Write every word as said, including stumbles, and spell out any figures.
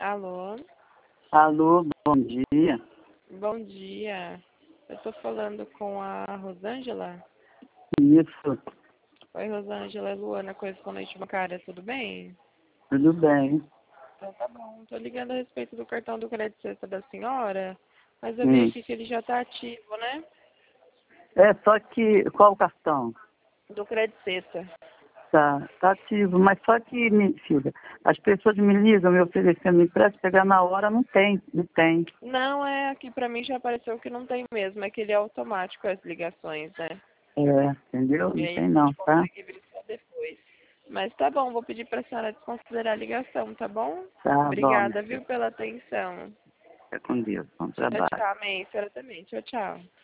Alô? Alô, bom dia. Bom dia. Eu tô falando com a Rosângela. Isso, Oi, Rosângela, é Luana, correspondente bancária, tudo bem? tudo bem. Então tá bom. Tô ligando a respeito do cartão do crédito sexta da senhora, mas eu vi Hum. aqui que ele já tá ativo, né? É, só que, qual o cartão? Do crédito sexta. Tá, tá ativo, mas só que, minha filha, as pessoas me ligam me oferecendo empréstimo, chegar na hora, não tem, não tem. Não, é aqui pra mim já apareceu que não tem mesmo, é que ele é automático as ligações, né? É, entendeu? E Não aí tem a não, gente tá? consegue ver só depois. Mas tá bom, vou pedir pra senhora desconsiderar a ligação, tá bom? Tá bom, minha Obrigada, viu, filha. pela atenção. Fica com Deus, bom Tchau, trabalho. tchau, amém. A senhora também. Tchau, tchau.